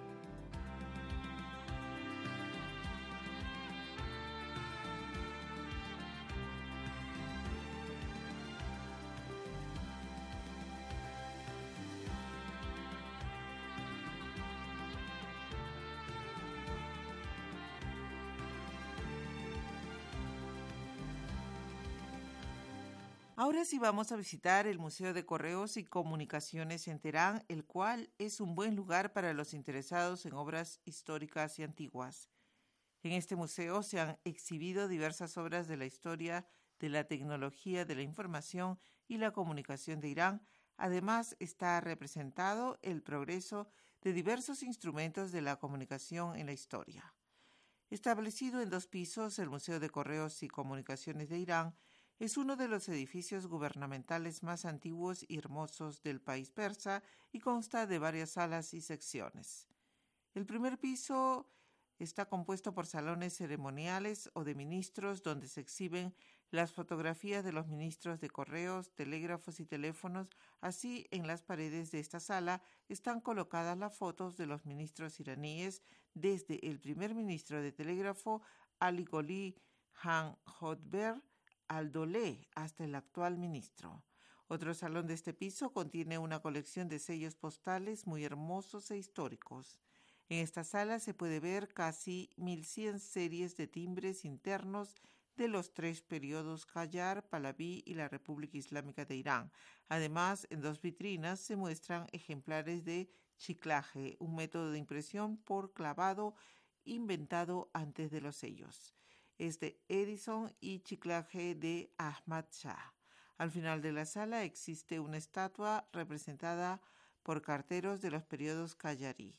S4: Ahora sí vamos a visitar el Museo de Correos y Comunicaciones en Teherán, el cual es un buen lugar para los interesados en obras históricas y antiguas. En este museo se han exhibido diversas obras de la historia, de la tecnología, de la información y la comunicación de Irán. Además, está representado el progreso de diversos instrumentos de la comunicación en la historia. Establecido en 2 pisos, el Museo de Correos y Comunicaciones de Irán es uno de los edificios gubernamentales más antiguos y hermosos del país persa y consta de varias salas y secciones. El primer piso está compuesto por salones ceremoniales o de ministros donde se exhiben las fotografías de los ministros de correos, telégrafos y teléfonos. Así, en las paredes de esta sala están colocadas las fotos de los ministros iraníes, desde el primer ministro de telégrafo Ali Goli Khan Jodber al-Dole hasta el actual ministro. Otro salón de este piso contiene una colección de sellos postales muy hermosos e históricos. En esta sala se puede ver casi 1100 series de timbres internos de los 3 periodos Qajar, Pahlaví y la República Islámica de Irán. Además, en 2 vitrinas se muestran ejemplares de chiclaje, un método de impresión por clavado inventado antes de los sellos. Es de Edison y chiclaje de Ahmad Shah. Al final de la sala existe una estatua representada por carteros de los periodos Qajarí.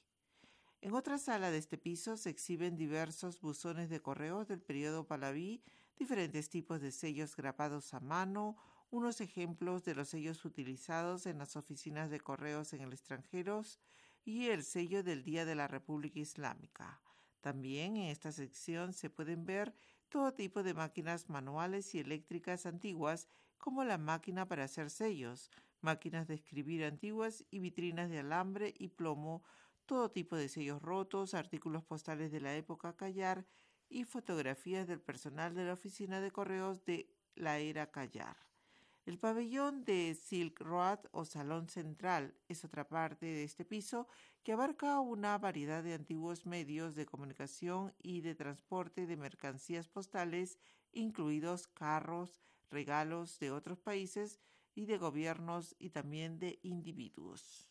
S4: En otra sala de este piso se exhiben diversos buzones de correos del periodo Pahlaví, diferentes tipos de sellos grabados a mano, unos ejemplos de los sellos utilizados en las oficinas de correos en el extranjero y el sello del Día de la República Islámica. También en esta sección se pueden ver todo tipo de máquinas manuales y eléctricas antiguas, como la máquina para hacer sellos, máquinas de escribir antiguas y vitrinas de alambre y plomo, todo tipo de sellos rotos, artículos postales de la época Qajar y fotografías del personal de la oficina de correos de la era Qajar. El pabellón de Silk Road o Salón Central es otra parte de este piso que abarca una variedad de antiguos medios de comunicación y de transporte de mercancías postales, incluidos carros, regalos de otros países y de gobiernos y también de individuos.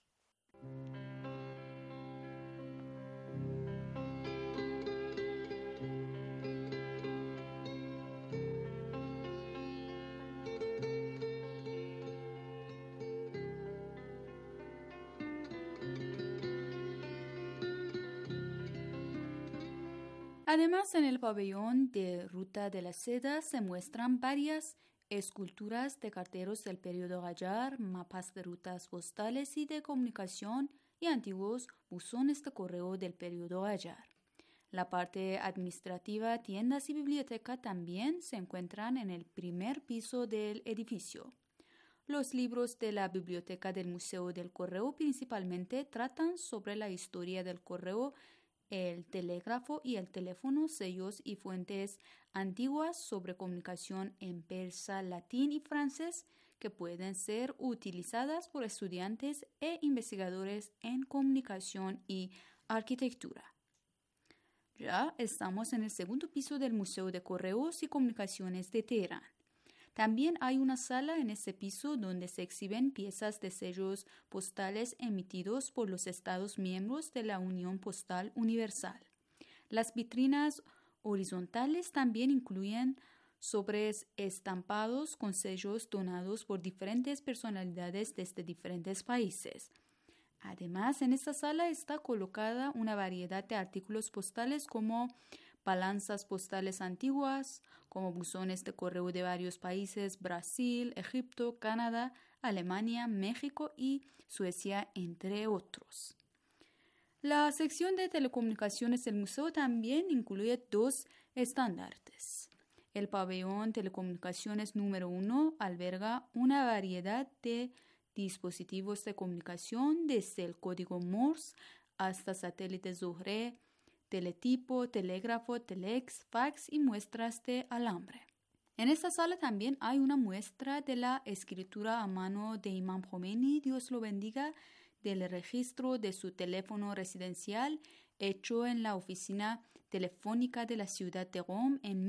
S5: Además, en el pabellón de Ruta de la Seda se muestran varias esculturas de carteros del periodo Qajar, mapas de rutas postales y de comunicación y antiguos buzones de correo del periodo Qajar. La parte administrativa, tiendas y biblioteca también se encuentran en el primer piso del edificio. Los libros de la biblioteca del Museo del Correo principalmente tratan sobre la historia del correo, el telégrafo y el teléfono, sellos y fuentes antiguas sobre comunicación en persa, latín y francés que pueden ser utilizadas por estudiantes e investigadores en comunicación y arquitectura. Ya estamos en el segundo piso del Museo de Correos y Comunicaciones de Teherán. También hay una sala en este piso donde se exhiben piezas de sellos postales emitidos por los Estados miembros de la Unión Postal Universal. Las vitrinas horizontales también incluyen sobres estampados con sellos donados por diferentes personalidades desde diferentes países. Además, en esta sala está colocada una variedad de artículos postales como balanzas postales antiguas, como buzones de correo de varios países, Brasil, Egipto, Canadá, Alemania, México y Suecia, entre otros. La sección de telecomunicaciones del museo también incluye 2 estandartes. El pabellón Telecomunicaciones número 1 alberga una variedad de dispositivos de comunicación desde el código Morse hasta satélites Zuhré, teletipo, telégrafo, telex, fax y muestras de alambre. En esta sala también hay una muestra de la escritura a mano de Imam Khomeini, Dios lo bendiga, del registro de su teléfono residencial hecho en la oficina telefónica de la ciudad de Roma en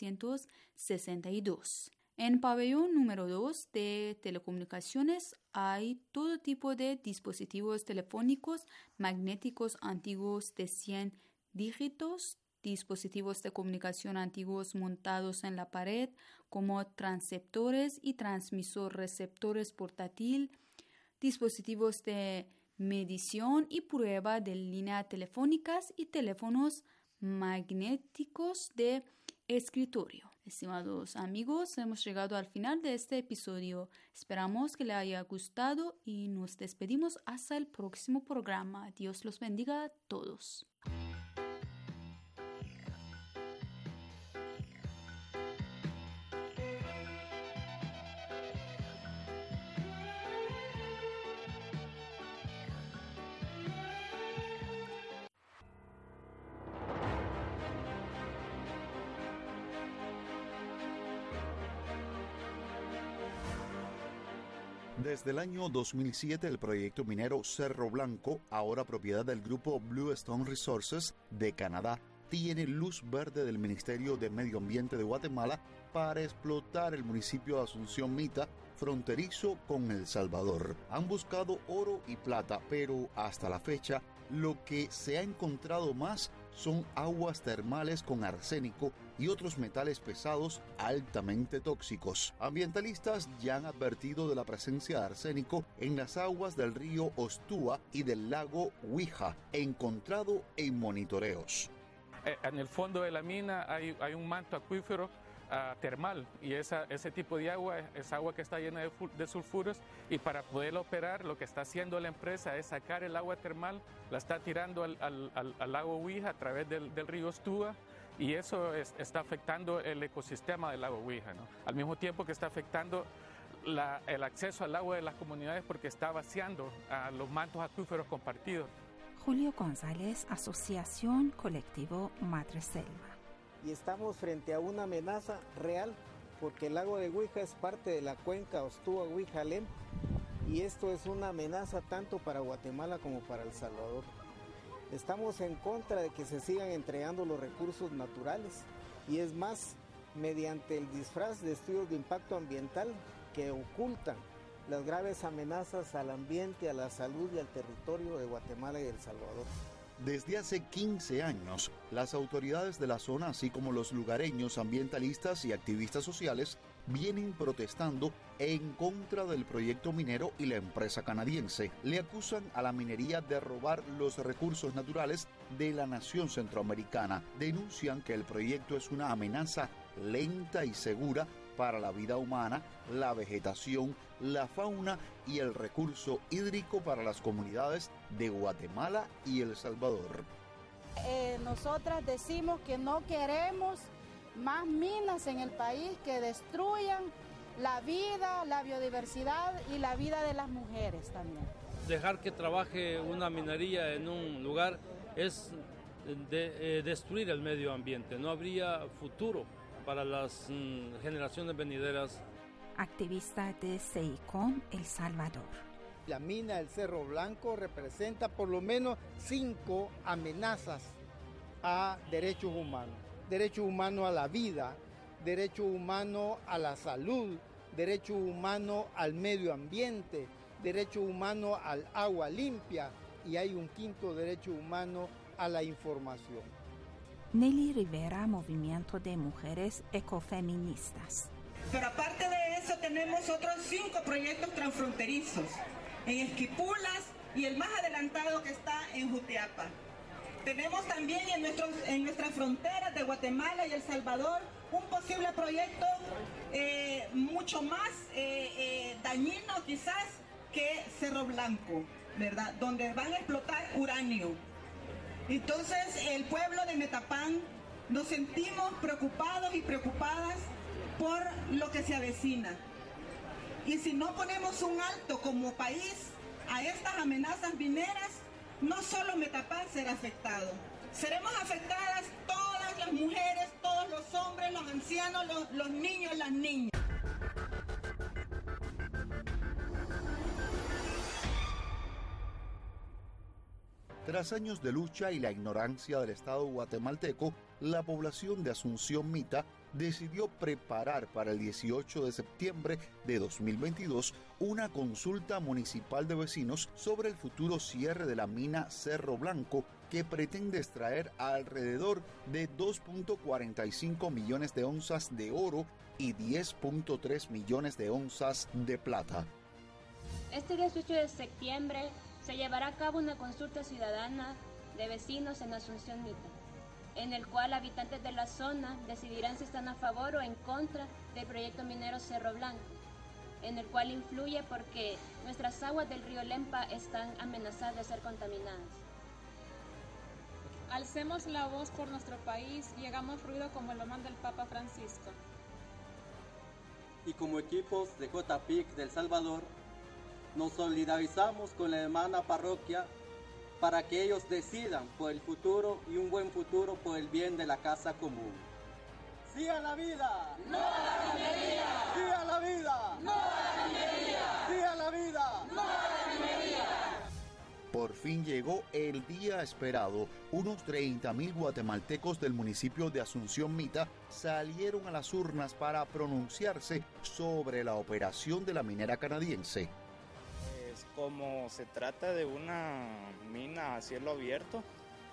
S5: 1962. En pabellón número 2 de telecomunicaciones hay todo tipo de dispositivos telefónicos magnéticos antiguos de 100 dígitos, dispositivos de comunicación antiguos montados en la pared como transceptores y transmisor-receptores portátil, dispositivos de medición y prueba de línea telefónicas y teléfonos magnéticos de escritorio. Estimados amigos, hemos llegado al final de este episodio. Esperamos que les haya gustado y nos despedimos hasta el próximo programa. Dios los bendiga a todos.
S12: Desde el año 2007, el proyecto minero Cerro Blanco, ahora propiedad del grupo Bluestone Resources de Canadá, tiene luz verde del Ministerio de Medio Ambiente de Guatemala para explotar el municipio de Asunción Mita, fronterizo con El Salvador. Han buscado oro y plata, pero hasta la fecha lo que se ha encontrado más son aguas termales con arsénico y otros metales pesados altamente tóxicos. Ambientalistas ya han advertido de la presencia de arsénico en las aguas del río Ostúa y del lago Huija, encontrado en monitoreos.
S13: En el fondo de la mina hay un manto acuífero termal y ese tipo de agua es agua que está llena de sulfuros, y para poderla operar lo que está haciendo la empresa es sacar el agua termal, la está tirando al lago Huija a través del río Ostúa, y eso está afectando el ecosistema del lago Huija, ¿no? Al mismo tiempo que está afectando el acceso al agua de las comunidades porque está vaciando a los mantos acuíferos compartidos.
S14: Julio González, Asociación Colectivo Madre Selva.
S15: Y estamos frente a una amenaza real porque el lago de Huija es parte de la cuenca Ostúa-Huija-Alem y esto es una amenaza tanto para Guatemala como para El Salvador. Estamos en contra de que se sigan entregando los recursos naturales y es más, mediante el disfraz de estudios de impacto ambiental que ocultan las graves amenazas al ambiente, a la salud y al territorio de Guatemala y El Salvador.
S12: Desde hace 15 años, las autoridades de la zona, así como los lugareños, ambientalistas y activistas sociales, vienen protestando en contra del proyecto minero y la empresa canadiense. Le acusan a la minería de robar los recursos naturales de la nación centroamericana. Denuncian que el proyecto es una amenaza lenta y segura para la vida humana, la vegetación, la fauna y el recurso hídrico para las comunidades de Guatemala y El Salvador.
S16: Nosotras decimos que no queremos más minas en el país que destruyan la vida, la biodiversidad y la vida de las mujeres también.
S17: Dejar que trabaje una minería en un lugar es destruir el medio ambiente. No habría futuro para las generaciones venideras.
S14: Activista de SEICOM El Salvador.
S15: La mina del Cerro Blanco representa por lo menos 5 amenazas a derechos humanos. Derecho humano a la vida, derecho humano a la salud, derecho humano al medio ambiente, derecho humano al agua limpia y hay un 5º derecho humano a la información.
S14: Nelly Rivera, Movimiento de Mujeres Ecofeministas.
S18: Pero aparte de eso tenemos otros 5 proyectos transfronterizos en Esquipulas y el más adelantado que está en Jutiapa. Tenemos también en nuestras fronteras de Guatemala y El Salvador un posible proyecto mucho más dañino quizás que Cerro Blanco, ¿verdad? Donde van a explotar uranio. Entonces el pueblo de Metapán nos sentimos preocupados y preocupadas por lo que se avecina. Y si no ponemos un alto como país a estas amenazas mineras, no solo Metapán será afectado. Seremos afectadas todas las mujeres, todos los hombres, los ancianos, los niños, las niñas.
S12: Tras años de lucha y la ignorancia del Estado guatemalteco, la población de Asunción Mita decidió preparar para el 18 de septiembre de 2022 una consulta municipal de vecinos sobre el futuro cierre de la mina Cerro Blanco, que pretende extraer alrededor de 2.45 millones de onzas de oro y 10.3 millones de onzas de plata.
S19: Este 18 de septiembre se llevará a cabo una consulta ciudadana de vecinos en Asunción Mita, en el cual habitantes de la zona decidirán si están a favor o en contra del proyecto minero Cerro Blanco, en el cual influye porque nuestras aguas del río Lempa están amenazadas de ser contaminadas.
S20: Alcemos la voz por nuestro país y hagamos ruido como lo manda el Papa Francisco.
S21: Y como equipos de JPIC de El Salvador, nos solidarizamos con la hermana parroquia para que ellos decidan por el futuro y un buen futuro por el bien de la casa común. ¡Sí a la vida! ¡No a la minería! ¡Sí a la vida! ¡No a la minería! ¡Sí a la vida! ¡No a la minería!
S12: Por fin llegó el día esperado. Unos 30.000 guatemaltecos del municipio de Asunción Mita salieron a las urnas para pronunciarse sobre la operación de la minera canadiense.
S22: Como se trata de una mina a cielo abierto,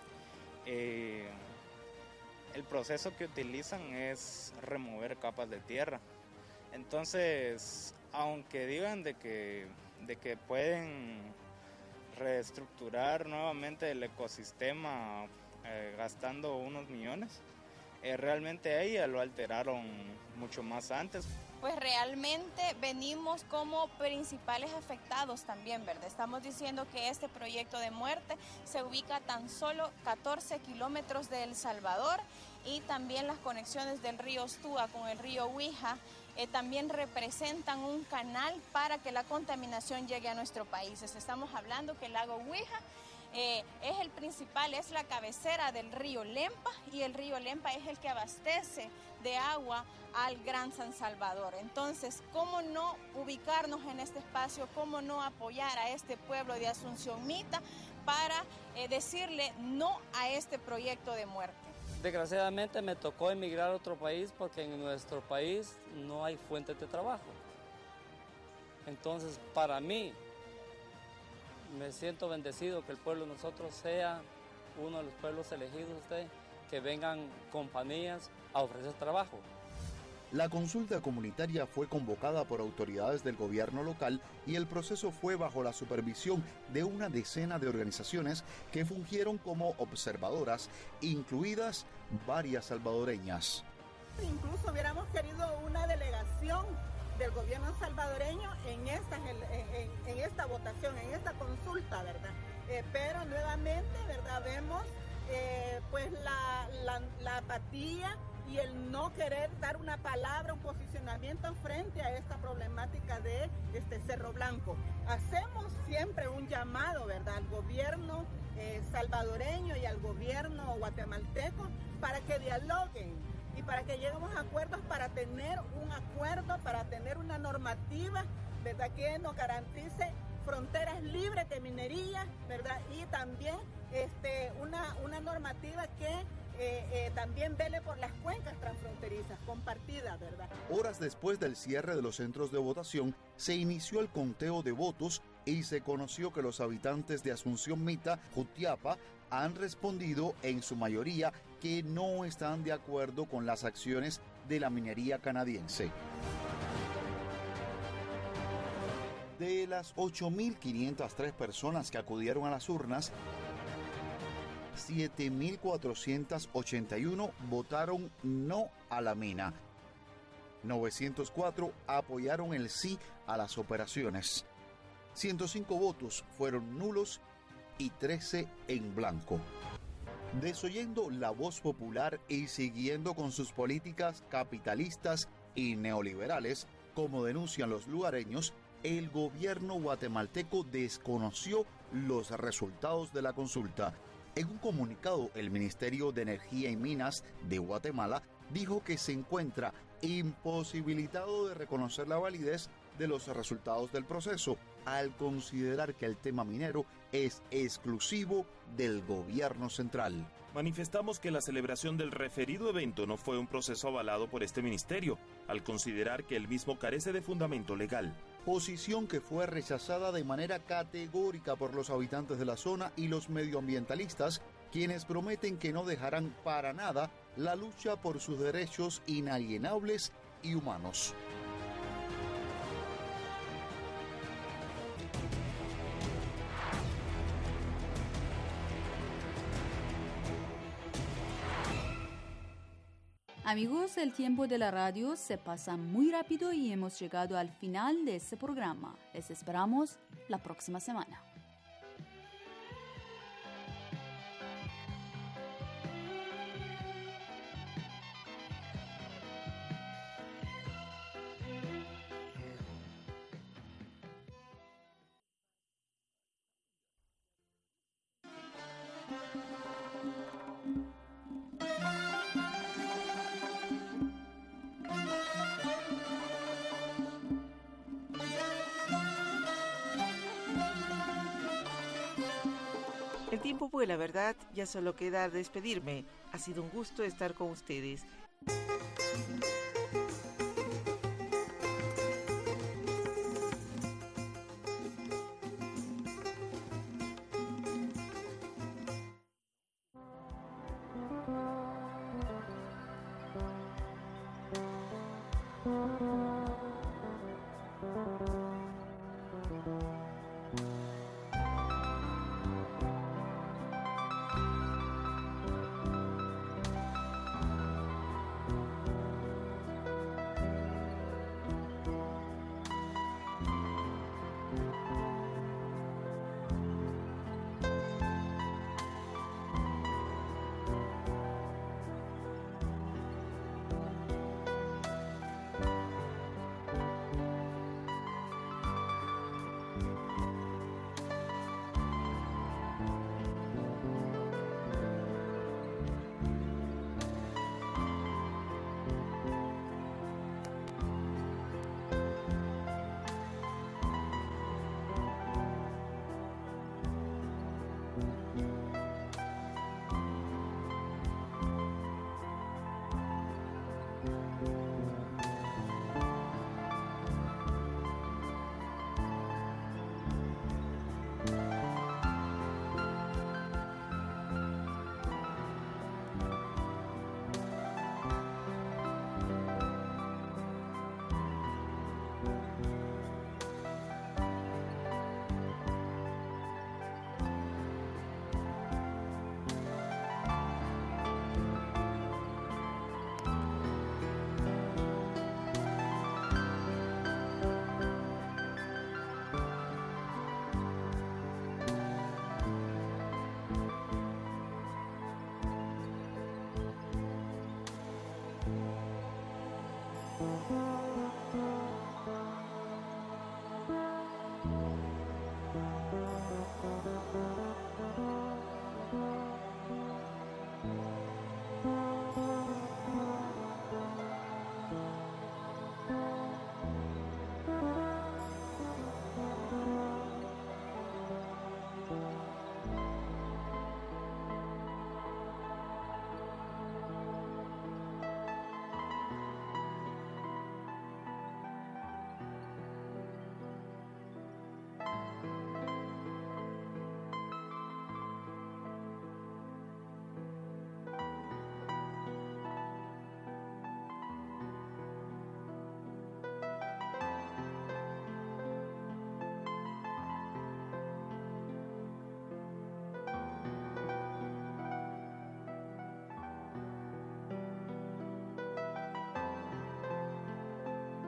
S22: el proceso que utilizan es remover capas de tierra. Entonces, aunque digan de que pueden reestructurar nuevamente el ecosistema gastando unos millones, realmente a ella lo alteraron mucho más antes.
S23: Pues realmente venimos como principales afectados también, ¿verdad? Estamos diciendo que este proyecto de muerte se ubica a tan solo 14 kilómetros de El Salvador y también las conexiones del río Ostúa con el río Huija también representan un canal para que la contaminación llegue a nuestro país. Estamos hablando que el lago Huija es el principal, es la cabecera del río Lempa y el río Lempa es el que abastece de agua al Gran San Salvador. Entonces, ¿cómo no ubicarnos en este espacio? ¿Cómo no apoyar a este pueblo de Asunción Mita para decirle no a este proyecto de muerte?
S17: Desgraciadamente me tocó emigrar a otro país porque en nuestro país no hay fuentes de trabajo. Entonces, para mí, me siento bendecido que el pueblo de nosotros sea uno de los pueblos elegidos que vengan compañías a ofrecer trabajo.
S12: La consulta comunitaria fue convocada por autoridades del gobierno local y el proceso fue bajo la supervisión de una decena de organizaciones que fungieron como observadoras, incluidas varias salvadoreñas.
S18: Incluso hubiéramos querido una delegación del gobierno salvadoreño en esta votación, en esta consulta, ¿verdad? Pero nuevamente, ¿verdad? Vemos pues la apatía y el no querer dar una palabra, un posicionamiento frente a esta problemática de Cerro Blanco. Hacemos siempre un llamado, ¿verdad?, al gobierno salvadoreño y al gobierno guatemalteco para que dialoguen y para que lleguemos a acuerdos, para tener un acuerdo, para tener una normativa, ¿verdad?, que nos garantice fronteras libres de minería, ¿verdad?, y también una normativa que también vele por las cuencas transfronterizas compartidas, ¿verdad?
S12: Horas después del cierre de los centros de votación, se inició el conteo de votos y se conoció que los habitantes de Asunción Mita, Jutiapa, han respondido en su mayoría que no están de acuerdo con las acciones de la minería canadiense. De las 8.503 personas que acudieron a las urnas, 7.481 votaron no a la mina. 904 apoyaron el sí a las operaciones. 105 votos fueron nulos y 13 en blanco. Desoyendo la voz popular y siguiendo con sus políticas capitalistas y neoliberales, como denuncian los lugareños, el gobierno guatemalteco desconoció los resultados de la consulta. En un comunicado, el Ministerio de Energía y Minas de Guatemala dijo que se encuentra imposibilitado de reconocer la validez de los resultados del proceso, al considerar que el tema minero es exclusivo del gobierno central.
S1: Manifestamos que la celebración del referido evento no fue un proceso avalado por este ministerio, al considerar que el mismo carece de fundamento legal.
S12: Posición que fue rechazada de manera categórica por los habitantes de la zona y los medioambientalistas, quienes prometen que no dejarán para nada la lucha por sus derechos inalienables y humanos.
S5: Amigos, el tiempo de la radio se pasa muy rápido y hemos llegado al final de este programa. Les esperamos la próxima semana.
S4: El tiempo vuela, ¿verdad? Ya solo queda despedirme. Ha sido un gusto estar con ustedes.